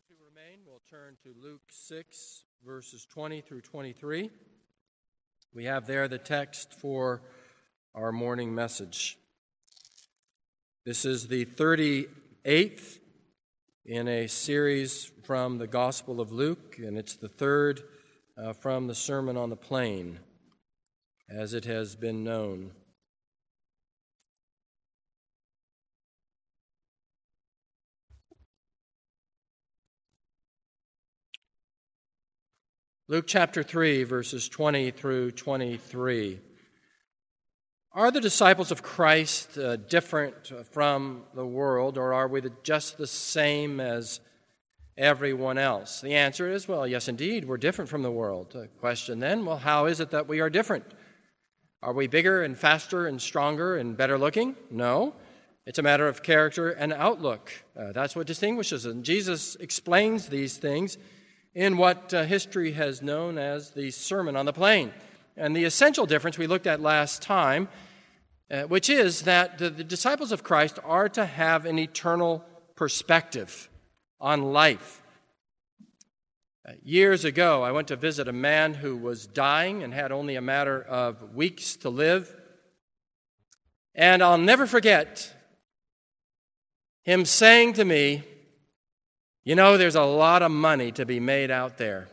who remain, we'll turn to Luke 6, verses 20 through 23. We have there the text for our morning message. This is the 38th in a series from the Gospel of Luke, and it's the third from the Sermon on the Plain, as it has been known. Luke chapter 3, verses 20 through 23. Are the disciples of Christ different from the world, or are we just the same as everyone else? The answer is, well, yes, indeed, we're different from the world. The question then, well, how is it that we are different? Are we bigger and faster and stronger and better looking? No. It's a matter of character and outlook. That's what distinguishes us. And Jesus explains these things in what history has known as the Sermon on the Plain. And the essential difference we looked at last time, which is that the disciples of Christ are to have an eternal perspective on life. Years ago, I went to visit a man who was dying and had only a matter of weeks to live. And I'll never forget him saying to me, "You know, there's a lot of money to be made out there."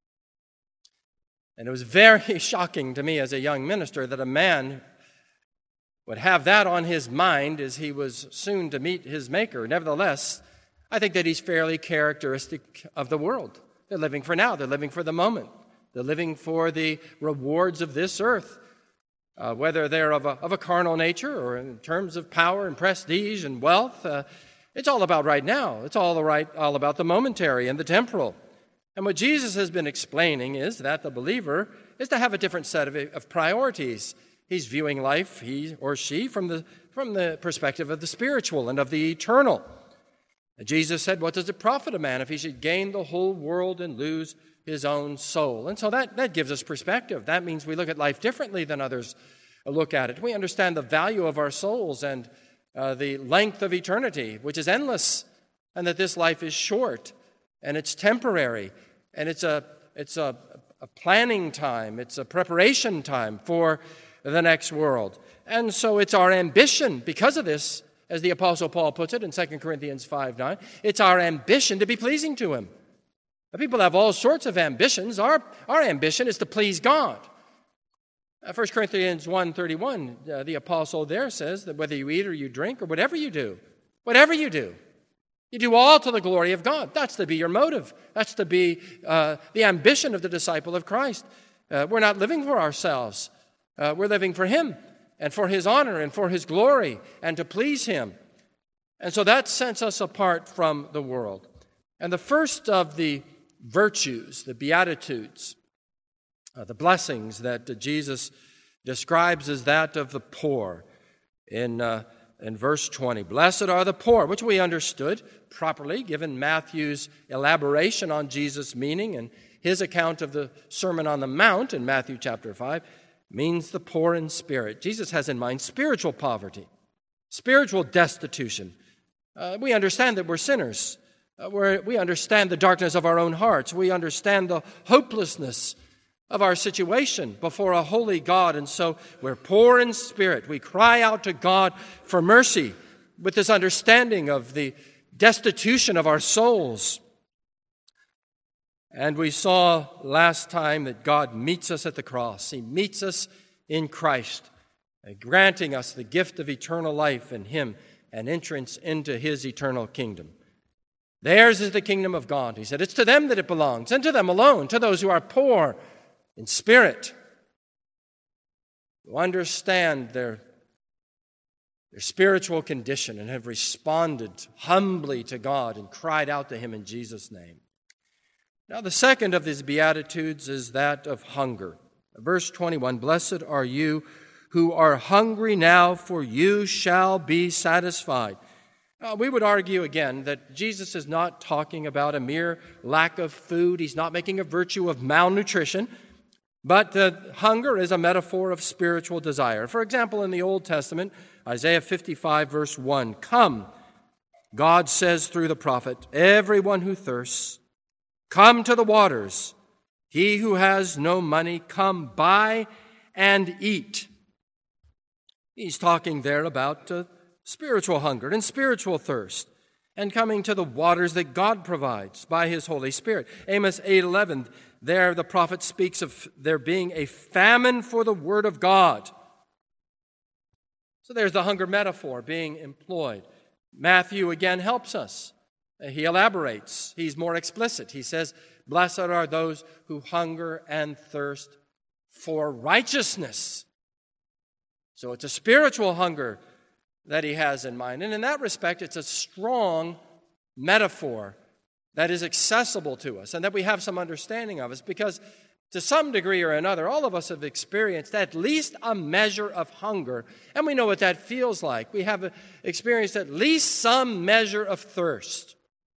And it was very shocking to me as a young minister that a man would have that on his mind as he was soon to meet his Maker. Nevertheless, I think that he's fairly characteristic of the world. They're living for now. They're living for the moment. They're living for the rewards of this earth, whether they're of a carnal nature or in terms of power and prestige and wealth. It's all about right now. It's all about the momentary and the temporal. And what Jesus has been explaining is that the believer is to have a different set of priorities. He's viewing life, he or she, from the perspective of the spiritual and of the eternal. And Jesus said, what does it profit a man if he should gain the whole world and lose his own soul? And so that gives us perspective. That means we look at life differently than others look at it. We understand the value of our souls and the length of eternity, which is endless, and that this life is short, and it's temporary, and it's a planning time, it's a preparation time for the next world. And so it's our ambition, because of this, as the Apostle Paul puts it in 2 Corinthians 5:9, it's our ambition to be pleasing to Him. People have all sorts of ambitions. Our ambition is to please God. 1 Corinthians 1:31, the apostle there says that whether you eat or you drink or whatever you do, you do all to the glory of God. That's to be your motive. That's to be the ambition of the disciple of Christ. We're not living for ourselves. We're living for Him and for His honor and for His glory and to please Him. And so that sets us apart from the world. And the first of the virtues, the Beatitudes, the blessings that Jesus describes as that of the poor in verse 20. Blessed are the poor, which we understood properly, given Matthew's elaboration on Jesus' meaning and his account of the Sermon on the Mount in Matthew chapter 5, means the poor in spirit. Jesus has in mind spiritual poverty, spiritual destitution. We understand that we're sinners. We understand the darkness of our own hearts. We understand the hopelessness of our situation before a holy God, and so we're poor in spirit. We cry out to God for mercy with this understanding of the destitution of our souls. And we saw last time that God meets us at the cross. He meets us in Christ, granting us the gift of eternal life in Him and entrance into His eternal kingdom. Theirs is the kingdom of God. He said, it's to them that it belongs, and to them alone, to those who are poor in spirit, who understand their spiritual condition and have responded humbly to God and cried out to Him in Jesus' name. Now, the second of these Beatitudes is that of hunger. Verse 21, blessed are you who are hungry now, for you shall be satisfied. We would argue again that Jesus is not talking about a mere lack of food. He's not making a virtue of malnutrition. But hunger is a metaphor of spiritual desire. For example, in the Old Testament, Isaiah 55, verse 1, come, God says through the prophet, "Everyone who thirsts, come to the waters. He who has no money, come buy and eat." He's talking there about spiritual hunger and spiritual thirst, and coming to the waters that God provides by His Holy Spirit. Amos 8:11, there the prophet speaks of there being a famine for the Word of God. So there's the hunger metaphor being employed. Matthew again helps us. He elaborates. He's more explicit. He says, "Blessed are those who hunger and thirst for righteousness." So it's a spiritual hunger that he has in mind. And in that respect, it's a strong metaphor that is accessible to us and that we have some understanding of us, because to some degree or another, all of us have experienced at least a measure of hunger, and we know what that feels like. We have experienced at least some measure of thirst.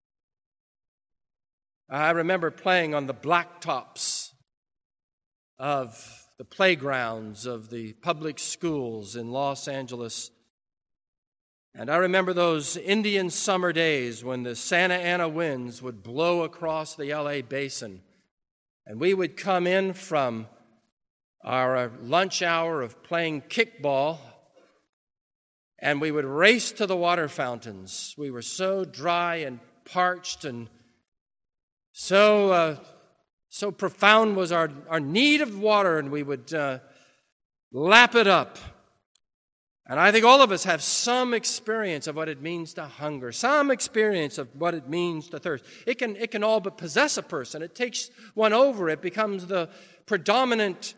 I remember playing on the blacktops of the playgrounds of the public schools in Los Angeles. And I remember those Indian summer days when the Santa Ana winds would blow across the LA basin. And we would come in from our lunch hour of playing kickball, and we would race to the water fountains. We were so dry and parched, and so profound was our need of water, and we would lap it up. And I think all of us have some experience of what it means to hunger, some experience of what it means to thirst. It can all but possess a person. It takes one over. It becomes the predominant,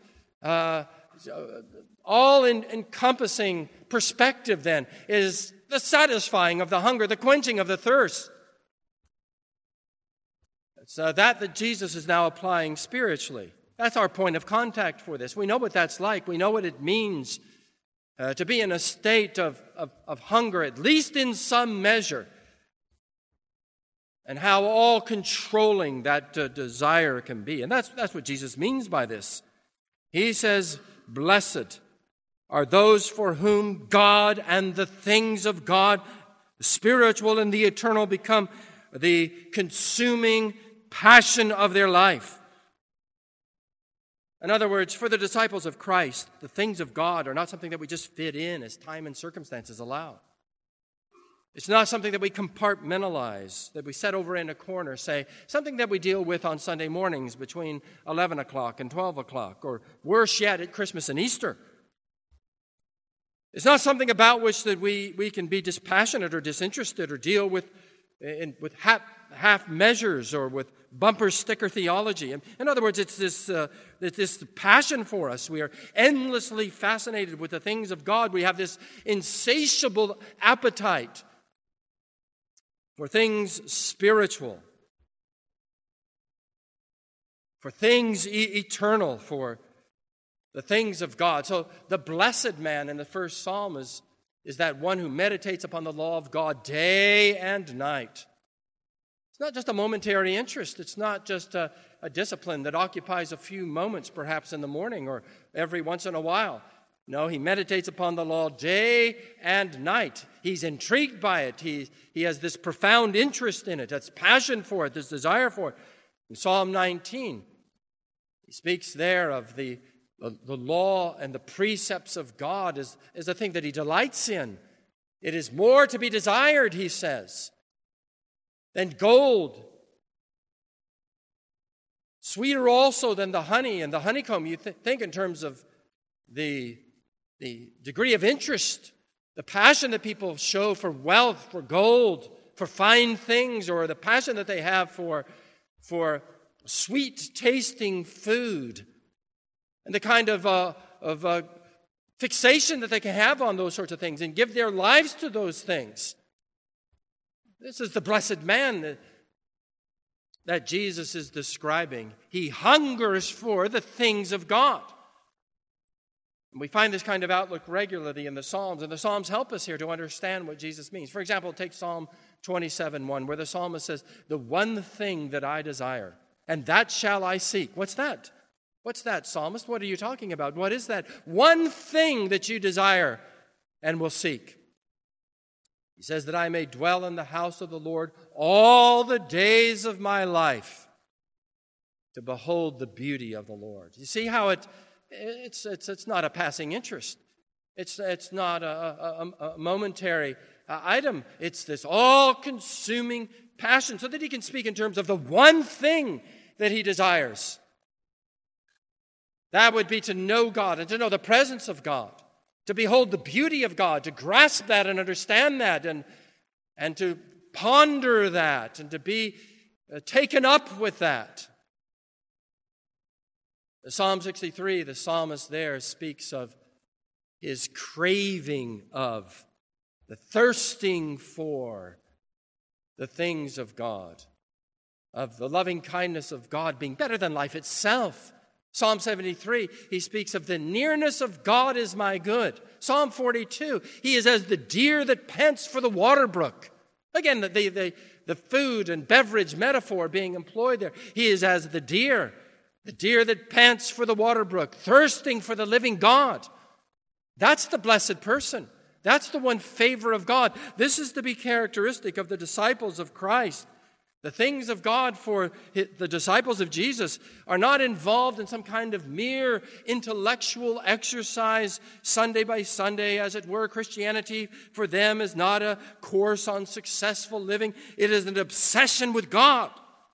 all-encompassing perspective then, is the satisfying of the hunger, the quenching of the thirst. It's that Jesus is now applying spiritually. That's our point of contact for this. We know what that's like. We know what it means to be in a state of hunger, at least in some measure, and how all-controlling that desire can be. And that's what Jesus means by this. He says, "Blessed are those for whom God and the things of God, the spiritual and the eternal, become the consuming passion of their life." In other words, for the disciples of Christ, the things of God are not something that we just fit in as time and circumstances allow. It's not something that we compartmentalize, that we set over in a corner, say, something that we deal with on Sunday mornings between 11 o'clock and 12 o'clock, or worse yet, at Christmas and Easter. It's not something about which that we can be dispassionate or disinterested or deal with half measures or with bumper sticker theology. In other words, it's this passion for us. We are endlessly fascinated with the things of God. We have this insatiable appetite for things spiritual, for things eternal, for the things of God. So the blessed man in the first psalm is that one who meditates upon the law of God day and night. It's not just a momentary interest. It's not just a discipline that occupies a few moments, perhaps in the morning or every once in a while. No, he meditates upon the law day and night. He's intrigued by it. He has this profound interest in it, that's passion for it, this desire for it. In Psalm 19, he speaks there of the law and the precepts of God as a thing that he delights in. It is more to be desired, he says, than gold, sweeter also than the honey and the honeycomb. You think in terms of the degree of interest, the passion that people show for wealth, for gold, for fine things, or the passion that they have for sweet-tasting food, and the kind of fixation that they can have on those sorts of things and give their lives to those things. This is the blessed man that Jesus is describing. He hungers for the things of God. And we find this kind of outlook regularly in the Psalms, and the Psalms help us here to understand what Jesus means. For example, take Psalm 27:1, where the psalmist says, "The one thing that I desire, and that shall I seek." What's that? What's that, psalmist? What are you talking about? What is that one thing that you desire and will seek? He says that I may dwell in the house of the Lord all the days of my life, to behold the beauty of the Lord. You see how it's not a passing interest. It's not a momentary item. It's this all-consuming passion, so that he can speak in terms of the one thing that he desires. That would be to know God and to know the presence of God, to behold the beauty of God, to grasp that and understand that, and to ponder that, and to be taken up with that. Psalm 63, the psalmist there speaks of his craving of, the thirsting for the things of God, of the loving kindness of God being better than life itself. Psalm 73, he speaks of the nearness of God is my good. Psalm 42, he is as the deer that pants for the water brook. Again, the food and beverage metaphor being employed there. He is as the deer that pants for the water brook, thirsting for the living God. That's the blessed person. That's the one favor of God. This is to be characteristic of the disciples of Christ. The things of God for the disciples of Jesus are not involved in some kind of mere intellectual exercise, Sunday by Sunday, as it were. Christianity for them is not a course on successful living. It is an obsession with God.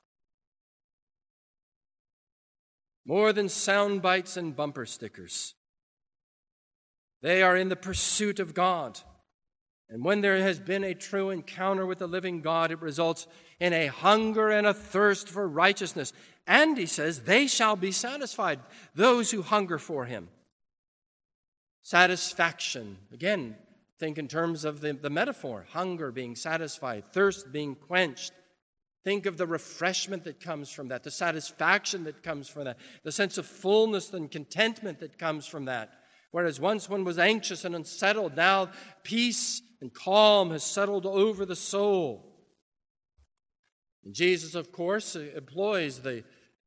More than sound bites and bumper stickers. They are in the pursuit of God. And when there has been a true encounter with the living God, it results in a hunger and a thirst for righteousness. And he says, they shall be satisfied, those who hunger for him. Satisfaction. Again, think in terms of the metaphor. Hunger being satisfied, thirst being quenched. Think of the refreshment that comes from that, the satisfaction that comes from that, the sense of fullness and contentment that comes from that. Whereas once one was anxious and unsettled, now peace and calm has settled over the soul. And Jesus, of course, employs the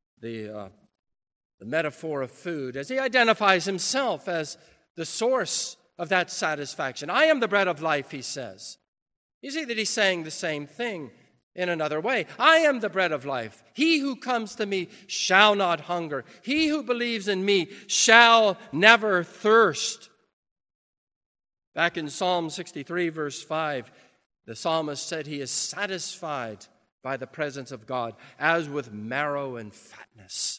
metaphor of food as he identifies himself as the source of that satisfaction. I am the bread of life, he says. You see that he's saying the same thing in another way. I am the bread of life. He who comes to me shall not hunger. He who believes in me shall never thirst. Back in Psalm 63, verse 5, the psalmist said he is satisfied by the presence of God, as with marrow and fatness.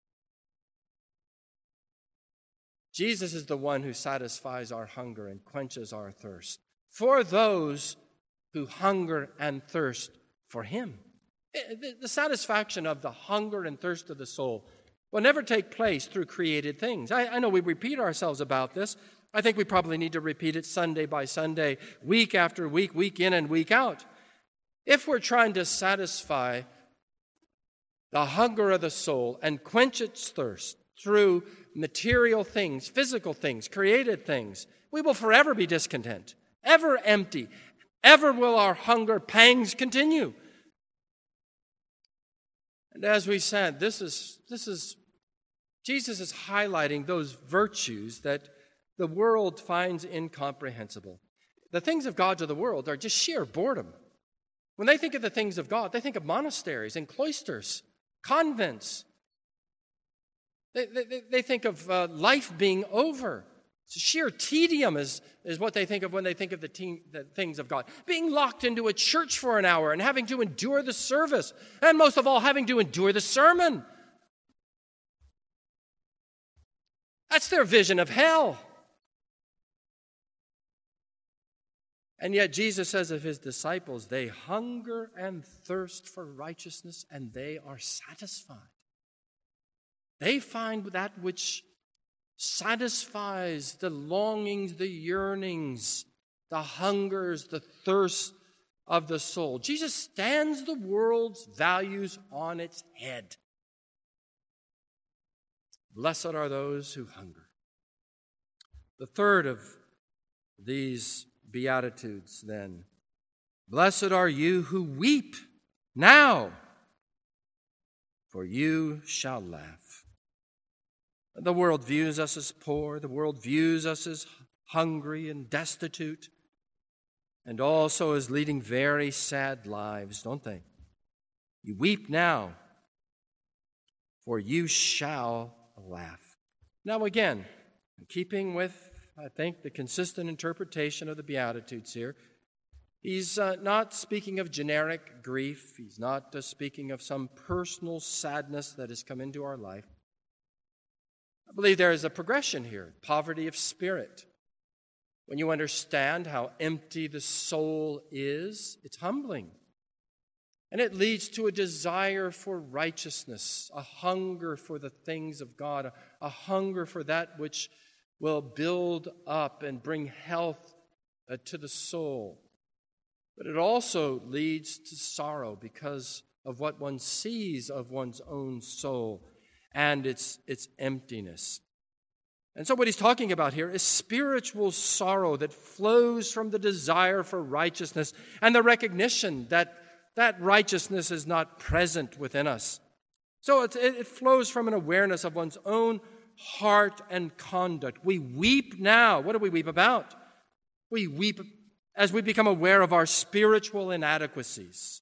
Jesus is the one who satisfies our hunger and quenches our thirst. For those who hunger and thirst for him. The satisfaction of the hunger and thirst of the soul will never take place through created things. I know we repeat ourselves about this. I think we probably need to repeat it Sunday by Sunday, week after week, week in and week out. If we're trying to satisfy the hunger of the soul and quench its thirst through material things, physical things, created things, we will forever be discontent, ever empty. Ever will our hunger pangs continue. And as we said, Jesus is highlighting those virtues that the world finds incomprehensible. The things of God to the world are just sheer boredom. When they think of the things of God, they think of monasteries and cloisters, convents. They think of life being over. Sheer tedium is what they think of when they think of the things of God. Being locked into a church for an hour and having to endure the service, and most of all, having to endure the sermon. That's their vision of hell. And yet Jesus says of his disciples, they hunger and thirst for righteousness, and they are satisfied. They find that which satisfies the longings, the yearnings, the hungers, the thirst of the soul. Jesus stands the world's values on its head. Blessed are those who hunger. The third of these Beatitudes, then. Blessed are you who weep now, for you shall laugh. The world views us as poor. The world views us as hungry and destitute. and also as leading very sad lives, don't they? You weep now, for you shall laugh. Now again, in keeping with, I think, the consistent interpretation of the Beatitudes here, he's not speaking of generic grief. He's not speaking of some personal sadness that has come into our life. I believe there is a progression here, poverty of spirit. When you understand how empty the soul is, it's humbling. And it leads to a desire for righteousness, a hunger for the things of God, a hunger for that which will build up and bring health to the soul. But it also leads to sorrow because of what one sees of one's own soul and its emptiness. And so what he's talking about here is spiritual sorrow that flows from the desire for righteousness and the recognition that that righteousness is not present within us. So it flows from an awareness of one's own heart and conduct. We weep now. What do we weep about? We weep as we become aware of our spiritual inadequacies,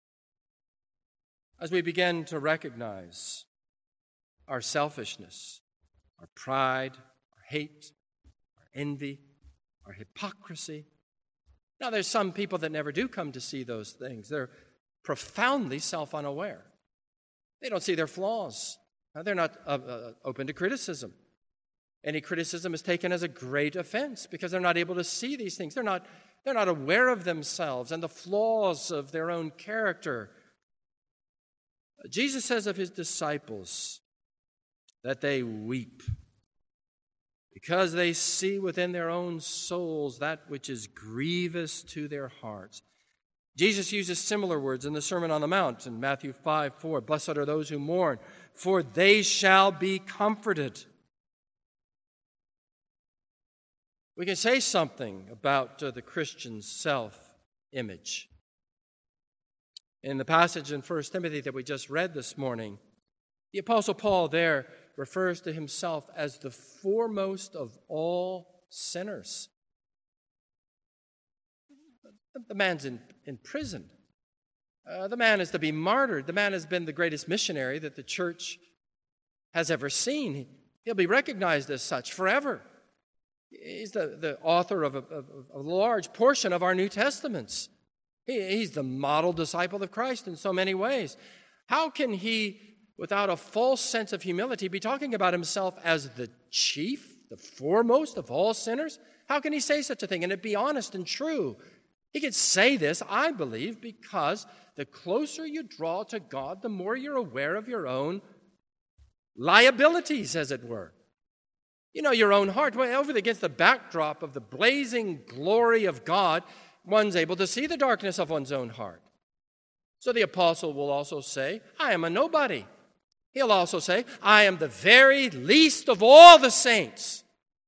as we begin to recognize our selfishness, our pride, our hate, our envy, our hypocrisy. Now, there's some people that never do come to see those things. They're profoundly self-unaware. They don't see their flaws. They're not open to criticism. Any criticism is taken as a great offense because they're not able to see these things. They're not aware of themselves and the flaws of their own character. Jesus says of his disciples that they weep because they see within their own souls that which is grievous to their hearts. Jesus uses similar words in the Sermon on the Mount in Matthew 5:4. Blessed are those who mourn, for they shall be comforted. We can say something about the Christian's self-image. In the passage in 1 Timothy that we just read this morning, the Apostle Paul there refers to himself as the foremost of all sinners. The man's in prison. The man is to be martyred. The man has been the greatest missionary that the church has ever seen. He'll be recognized as such forever. He's the author of a large portion of our New Testaments. He's the model disciple of Christ in so many ways. How can he, without a false sense of humility, be talking about himself as the chief, the foremost of all sinners? How can he say such a thing and it be honest and true? He could say this, I believe, because the closer you draw to God, the more you're aware of your own liabilities, as it were. You know, your own heart. Over against the backdrop of the blazing glory of God, one's able to see the darkness of one's own heart. So the apostle will also say, I am a nobody. He'll also say, I am the very least of all the saints.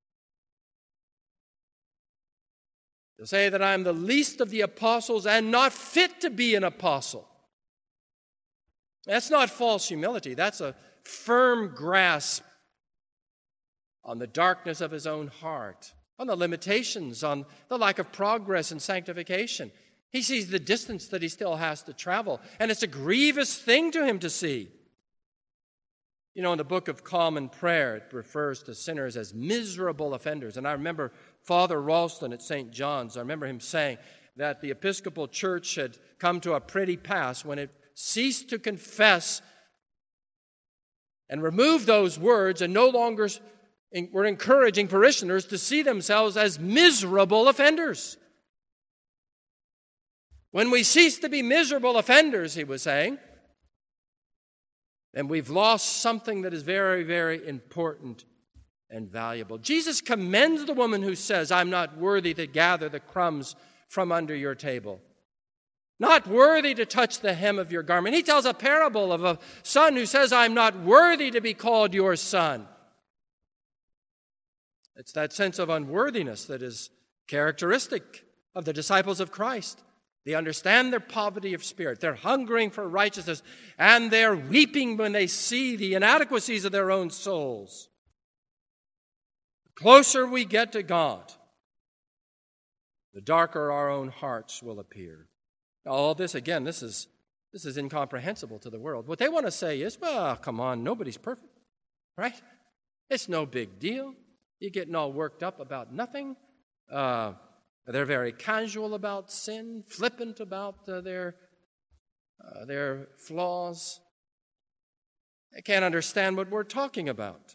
He'll say that I am the least of the apostles and not fit to be an apostle. That's not false humility. That's a firm grasp on the darkness of his own heart, on the limitations, on the lack of progress and sanctification. He sees the distance that he still has to travel, and it's a grievous thing to him to see. You know, in the Book of Common Prayer, it refers to sinners as miserable offenders. And I remember Father Ralston at St. John's, I remember him saying that the Episcopal Church had come to a pretty pass when it ceased to confess and remove those words and no longer were encouraging parishioners to see themselves as miserable offenders. When we cease to be miserable offenders, he was saying, then we've lost something that is very, very important and valuable. Jesus commends the woman who says, I'm not worthy to gather the crumbs from under your table. Not worthy to touch the hem of your garment. He tells a parable of a son who says, I'm not worthy to be called your son. It's that sense of unworthiness that is characteristic of the disciples of Christ. They understand their poverty of spirit. They're hungering for righteousness, and they're weeping when they see the inadequacies of their own souls. The closer we get to God, the darker our own hearts will appear. All this, again, this is incomprehensible to the world. What they want to say is, well, come on, nobody's perfect, right? It's no big deal. You're getting all worked up about nothing. They're very casual about sin, flippant about their flaws. They can't understand what we're talking about.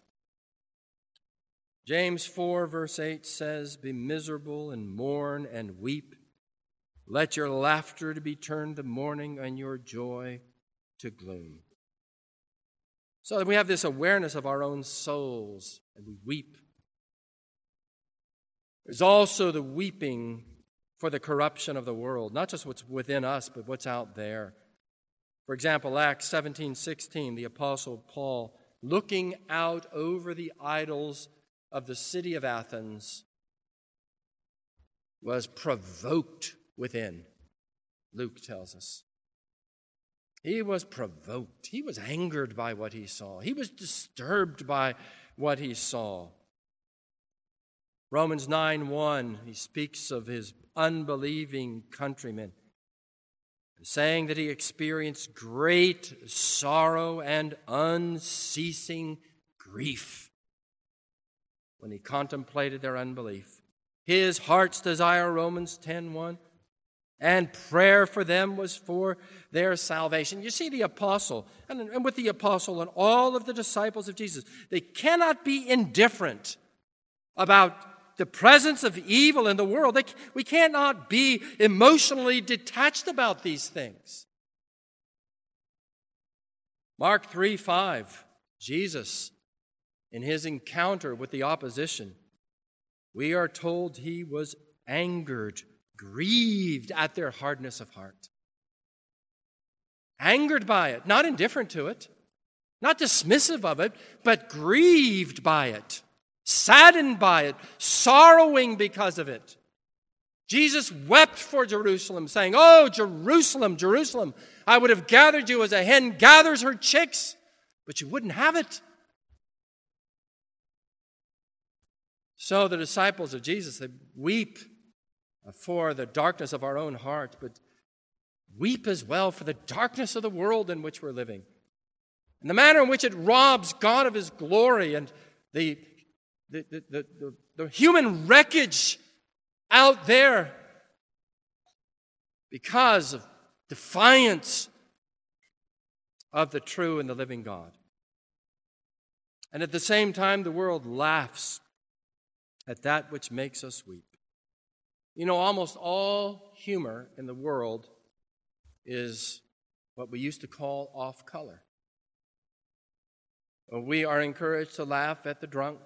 James 4, verse 8 says, "Be miserable and mourn and weep. Let your laughter to be turned to mourning and your joy to gloom." So that we have this awareness of our own souls and we weep. There's also the weeping for the corruption of the world, not just what's within us, but what's out there. For example, Acts 17:16, the Apostle Paul, looking out over the idols of the city of Athens, was provoked within, Luke tells us. He was provoked. He was angered by what he saw. He was disturbed by what he saw. Romans 9:1, he speaks of his unbelieving countrymen, saying that he experienced great sorrow and unceasing grief when he contemplated their unbelief. His heart's desire, Romans 10:1, and prayer for them was for their salvation. You see, the apostle, and with the apostle and all of the disciples of Jesus, they cannot be indifferent about the presence of evil in the world. We cannot be emotionally detached about these things. Mark 3:5, Jesus, in his encounter with the opposition, we are told he was angered, grieved at their hardness of heart. Angered by it, not indifferent to it, not dismissive of it, but grieved by it, saddened by it, sorrowing because of it. Jesus wept for Jerusalem, saying, "Oh, Jerusalem, Jerusalem, I would have gathered you as a hen gathers her chicks, but you wouldn't have it." So the disciples of Jesus, they weep for the darkness of our own heart, but weep as well for the darkness of the world in which we're living, and the manner in which it robs God of his glory, and the human wreckage out there because of defiance of the true and the living God. And at the same time, the world laughs at that which makes us weep. You know, almost all humor in the world is what we used to call off color. We are encouraged to laugh at the drunk.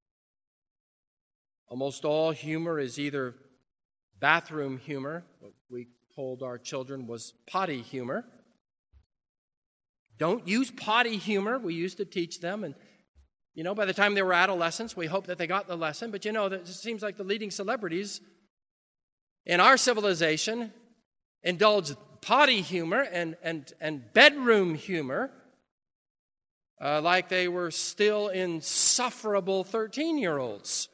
Almost all humor is either bathroom humor, what we told our children was potty humor. Don't use potty humor, we used to teach them. And, you know, by the time they were adolescents, we hope that they got the lesson. But, you know, it seems like the leading celebrities in our civilization indulge potty humor and bedroom humor like they were still insufferable 13-year-olds.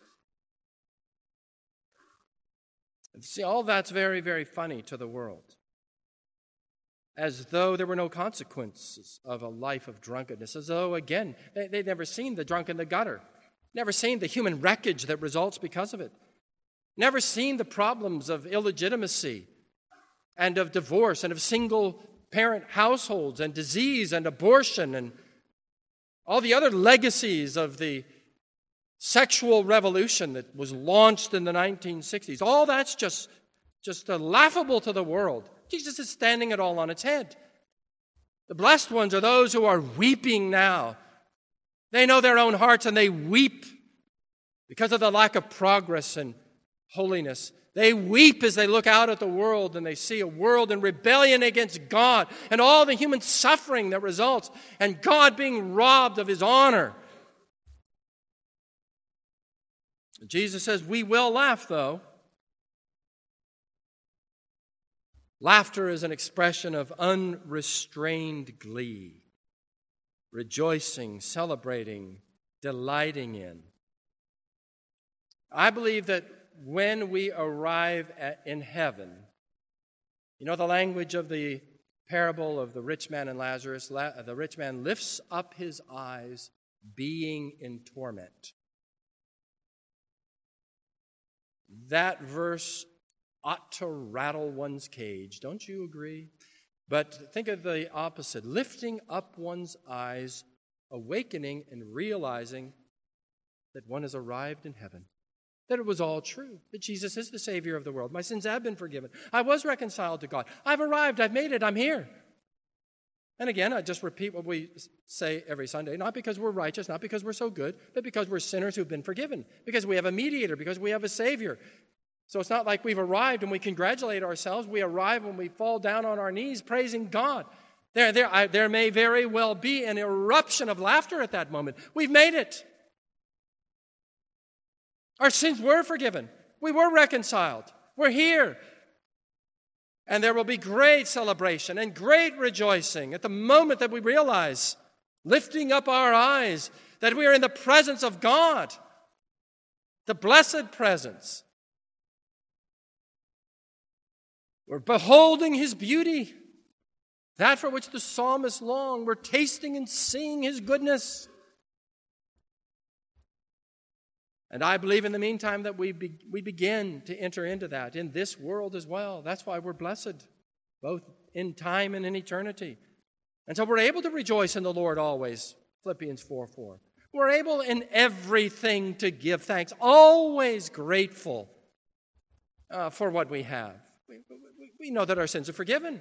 See, all that's very, very funny to the world. As though there were no consequences of a life of drunkenness. As though, again, they'd never seen the drunk in the gutter. Never seen the human wreckage that results because of it. Never seen the problems of illegitimacy and of divorce and of single-parent households and disease and abortion and all the other legacies of the sexual revolution that was launched in the 1960s. All that's just laughable to the world. Jesus is standing it all on its head. The blessed ones are those who are weeping now. They know their own hearts and they weep because of the lack of progress and holiness. They weep as they look out at the world and they see a world in rebellion against God and all the human suffering that results, and God being robbed of his honor. Jesus says, we will laugh, though. Laughter is an expression of unrestrained glee, rejoicing, celebrating, delighting in. I believe that when we arrive in heaven, you know the language of the parable of the rich man and Lazarus? The rich man lifts up his eyes, being in torment. That verse ought to rattle one's cage, don't you agree? But think of the opposite, lifting up one's eyes, awakening and realizing that one has arrived in heaven, that it was all true, that Jesus is the Savior of the world. My sins have been forgiven. I was reconciled to God. I've arrived. I've made it. I'm here. And again, I just repeat what we say every Sunday, not because we're righteous, not because we're so good, but because we're sinners who've been forgiven, because we have a mediator, because we have a Savior. So it's not like we've arrived and we congratulate ourselves. We arrive when we fall down on our knees praising God. There may very well be an eruption of laughter at that moment. We've made it. Our sins were forgiven. We were reconciled. We're here. And there will be great celebration and great rejoicing at the moment that we realize, lifting up our eyes, that we are in the presence of God, the blessed presence. We're beholding His beauty, that for which the psalmist longed. We're tasting and seeing His goodness. And I believe in the meantime that we begin to enter into that in this world as well. That's why we're blessed, both in time and in eternity. And so we're able to rejoice in the Lord always, Philippians 4:4. We're able in everything to give thanks, always grateful for what we have. We know that our sins are forgiven.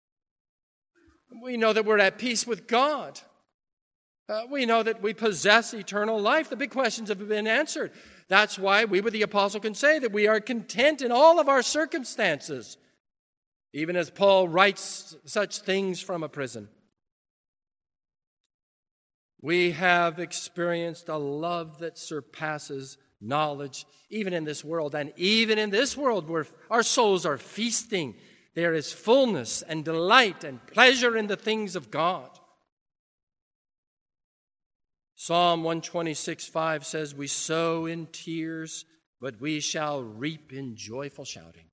We know that we're at peace with God. We know that we possess eternal life. The big questions have been answered. That's why we, with the apostle, can say that we are content in all of our circumstances, even as Paul writes such things from a prison. We have experienced a love that surpasses knowledge, even in this world. And even in this world where our souls are feasting, there is fullness and delight and pleasure in the things of God. Psalm 126:5 says, "We sow in tears, but we shall reap in joyful shouting."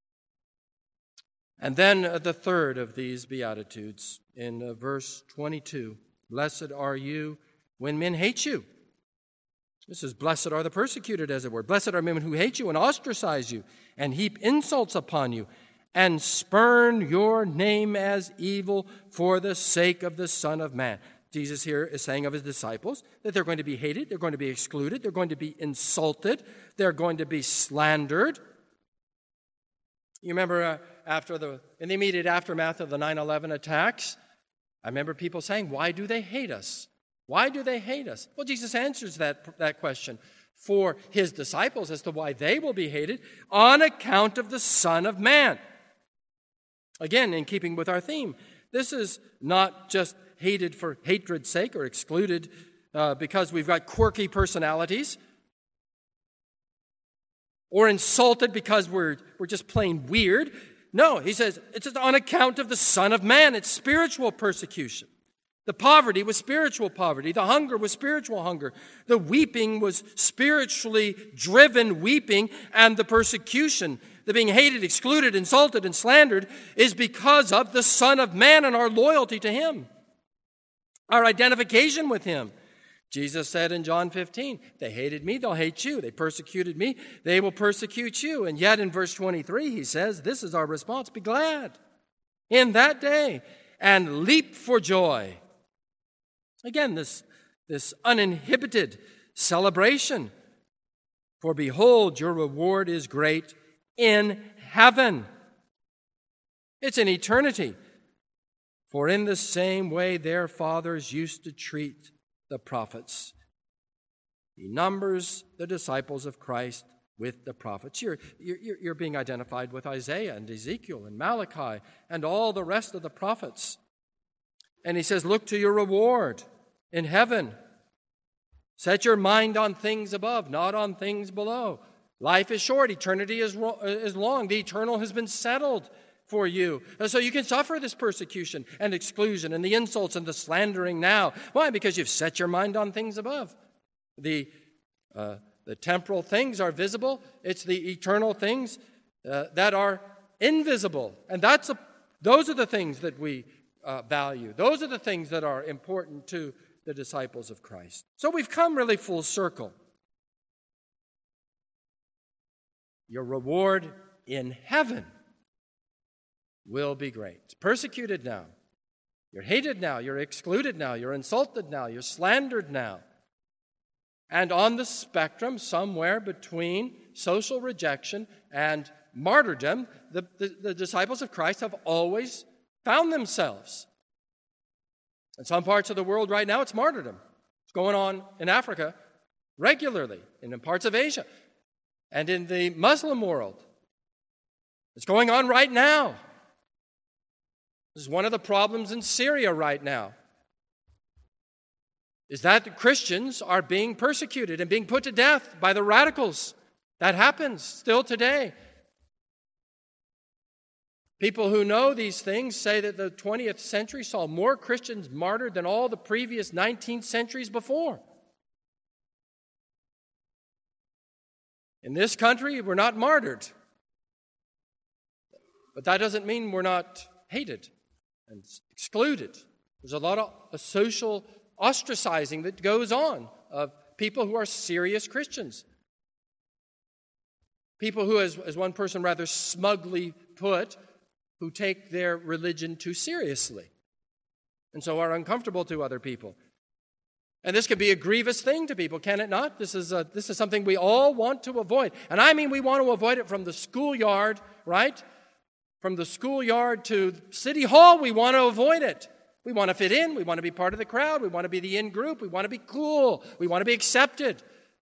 And then the third of these Beatitudes in verse 22, "Blessed are you when men hate you." This is, blessed are the persecuted, as it were. Blessed are men who hate you and ostracize you and heap insults upon you and spurn your name as evil for the sake of the Son of Man. Jesus here is saying of his disciples that they're going to be hated, they're going to be excluded, they're going to be insulted, they're going to be slandered. You remember in the immediate aftermath of the 9/11 attacks, I remember people saying, why do they hate us? Why do they hate us? Well, Jesus answers that question for his disciples as to why they will be hated on account of the Son of Man. Again, in keeping with our theme, this is not just hated for hatred's sake or excluded because we've got quirky personalities, or insulted because we're just plain weird. No, he says it's on account of the Son of Man. It's spiritual persecution. The poverty was spiritual poverty. The hunger was spiritual hunger. The weeping was spiritually driven weeping, and the persecution, the being hated, excluded, insulted, and slandered, is because of the Son of Man and our loyalty to him, our identification with him. Jesus said in John 15, they hated me, they'll hate you. They persecuted me, they will persecute you. And yet in verse 23, he says, this is our response: be glad in that day and leap for joy. Again, this uninhibited celebration. For behold, your reward is great in heaven. It's in eternity. For in the same way their fathers used to treat the prophets. He numbers the disciples of Christ with the prophets. You're being identified with Isaiah and Ezekiel and Malachi and all the rest of the prophets. And he says, look to your reward in heaven. Set your mind on things above, not on things below. Life is short. Eternity is long. The eternal has been settled for you. And so you can suffer this persecution and exclusion and the insults and the slandering now. Why? Because you've set your mind on things above. The The temporal things are visible. It's the eternal things that are invisible. And those are the things that we value. Those are the things that are important to the disciples of Christ. So we've come really full circle. Your reward in heaven will be great. Persecuted now. You're hated now. You're excluded now. You're insulted now. You're slandered now. And on the spectrum, somewhere between social rejection and martyrdom, the disciples of Christ have always found themselves. In some parts of the world right now, it's martyrdom. It's going on in Africa regularly, and in parts of Asia, and in the Muslim world. It's going on right now. This is one of the problems in Syria right now, is that Christians are being persecuted and being put to death by the radicals. That happens still today. People who know these things say that the 20th century saw more Christians martyred than all the previous 19 centuries before. In this country, we're not martyred. But that doesn't mean we're not hated and excluded. There's a lot of social ostracizing that goes on of people who are serious Christians. People who, as one person rather smugly put, who take their religion too seriously and so are uncomfortable to other people. And this can be a grievous thing to people, can it not? This is something we all want to avoid. And I mean we want to avoid it from the schoolyard, right? From the schoolyard to City Hall, we want to avoid it. We want to fit in. We want to be part of the crowd. We want to be the in group. We want to be cool. We want to be accepted.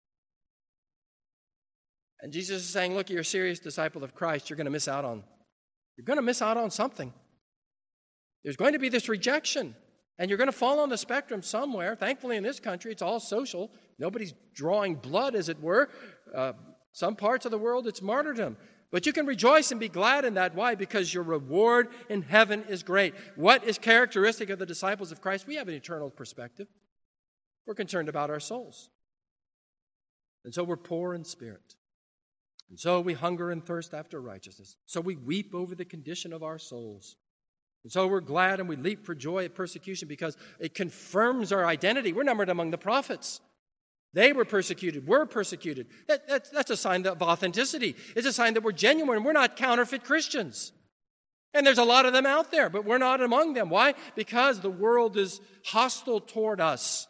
And Jesus is saying, look, you're a serious disciple of Christ. You're going to miss out on something. There's going to be this rejection. And you're going to fall on the spectrum somewhere. Thankfully, in this country, it's all social. Nobody's drawing blood, as it were. Some parts of the world, it's martyrdom. But you can rejoice and be glad in that. Why? Because your reward in heaven is great. What is characteristic of the disciples of Christ? We have an eternal perspective. We're concerned about our souls. And so we're poor in spirit. And so we hunger and thirst after righteousness. So we weep over the condition of our souls. And so we're glad and we leap for joy at persecution because it confirms our identity. We're numbered among the prophets. They were persecuted. We're persecuted. That's a sign of authenticity. It's a sign that we're genuine. We're not counterfeit Christians. And there's a lot of them out there, but we're not among them. Why? Because the world is hostile toward us.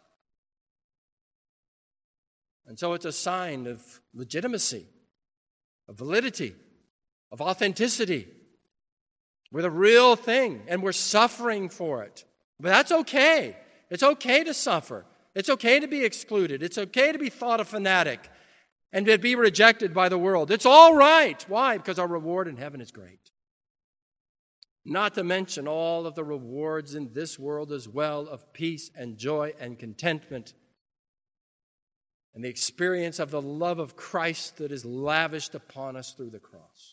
And so it's a sign of legitimacy, of validity, of authenticity. We're the real thing, and we're suffering for it. But that's okay. It's okay to suffer. It's okay to be excluded. It's okay to be thought a fanatic and to be rejected by the world. It's all right. Why? Because our reward in heaven is great. Not to mention all of the rewards in this world as well of peace and joy and contentment and the experience of the love of Christ that is lavished upon us through the cross.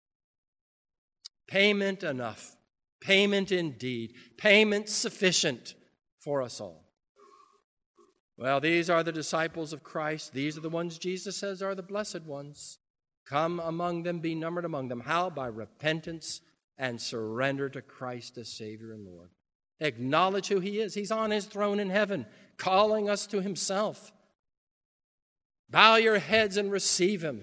Payment enough, payment indeed, payment sufficient for us all. Well, these are the disciples of Christ. These are the ones Jesus says are the blessed ones. Come among them, be numbered among them. How? By repentance and surrender to Christ as Savior and Lord. Acknowledge who He is. He's on His throne in heaven, calling us to Himself. Bow your heads and receive Him.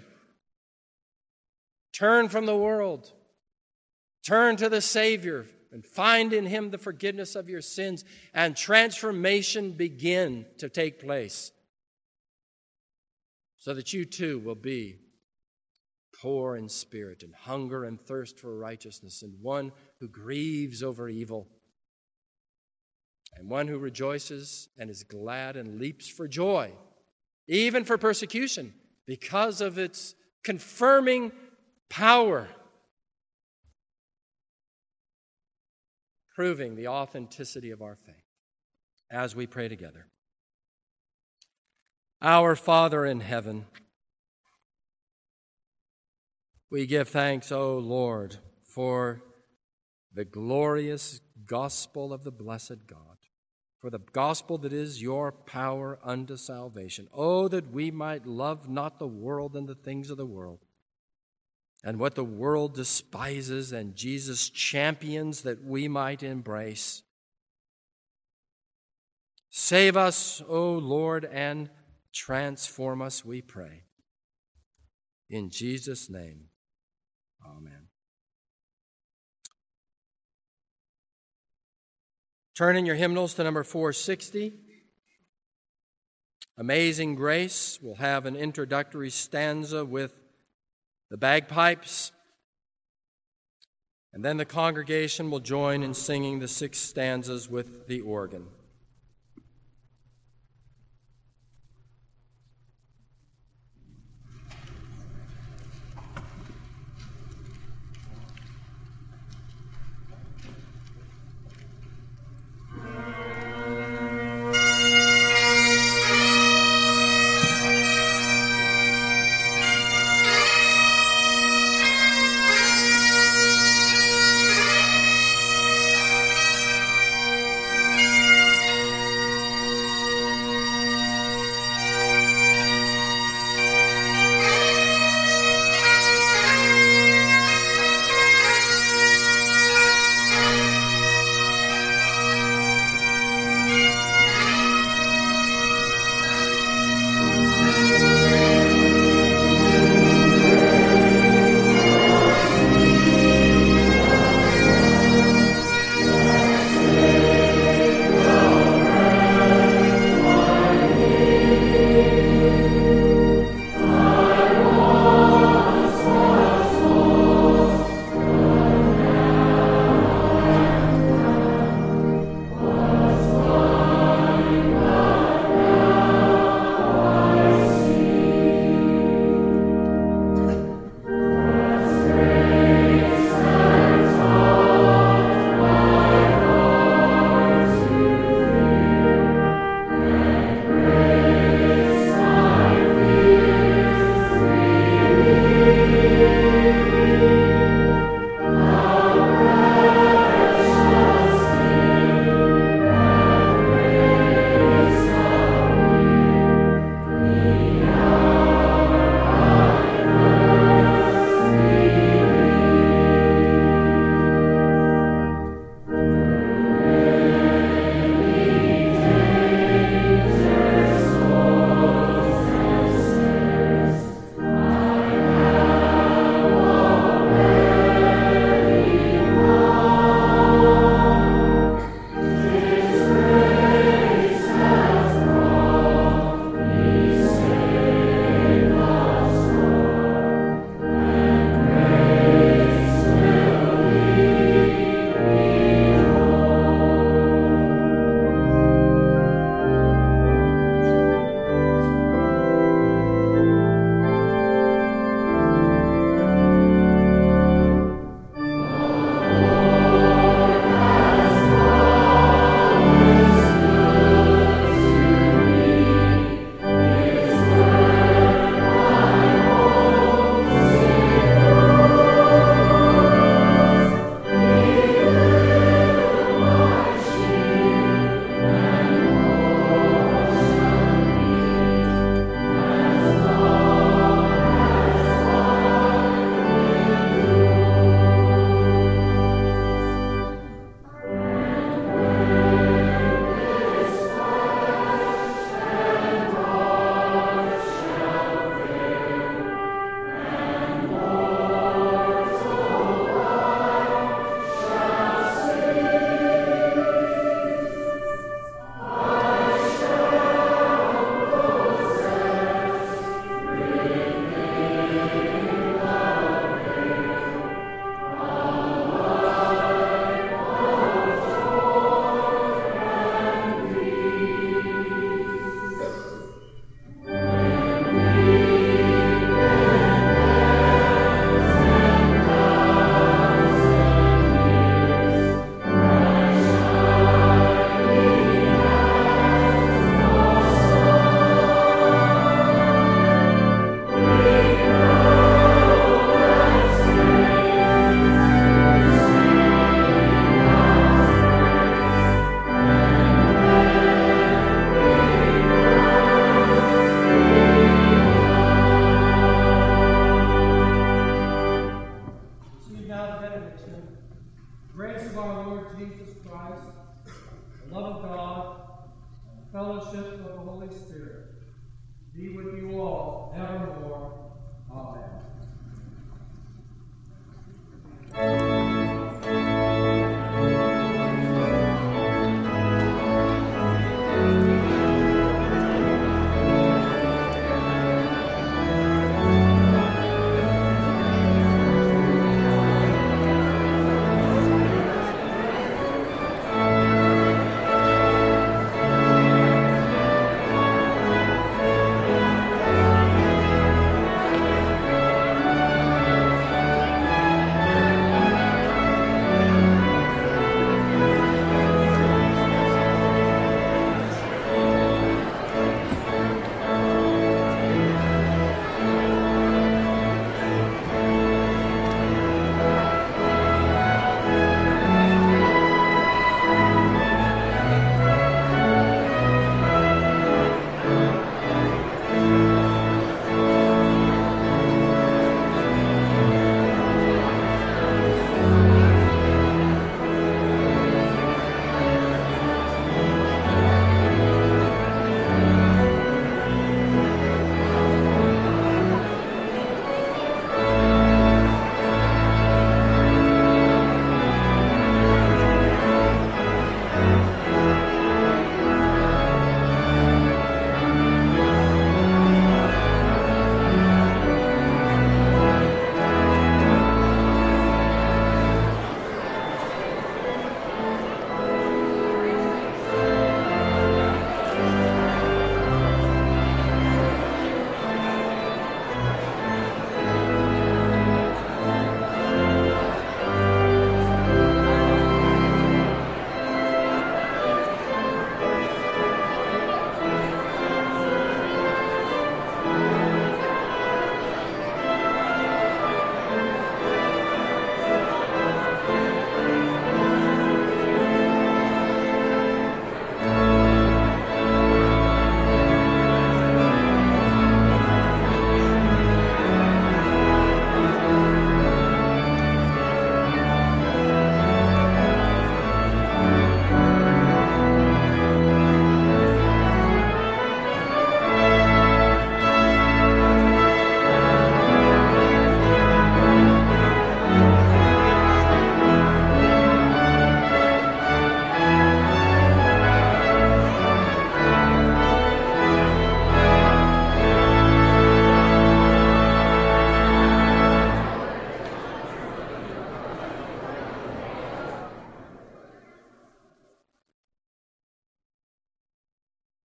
Turn from the world. Turn to the Savior and find in Him the forgiveness of your sins, and transformation begin to take place so that you too will be poor in spirit and hunger and thirst for righteousness, and one who grieves over evil, and one who rejoices and is glad and leaps for joy, even for persecution, because of its confirming power, proving the authenticity of our faith. As we pray together. Our Father in heaven, we give thanks, O Lord, for the glorious gospel of the blessed God. for the gospel that is your power unto salvation. Oh, that we might love not the world and the things of the world, and what the world despises and Jesus champions that we might embrace. Save us, O Lord, and transform us, we pray. In Jesus' name, amen. Turn in your hymnals to number 460. Amazing Grace will have an introductory stanza with the bagpipes, and then the congregation will join in singing the 6 stanzas with the organ. fellowship of the Holy Spirit be with you all evermore.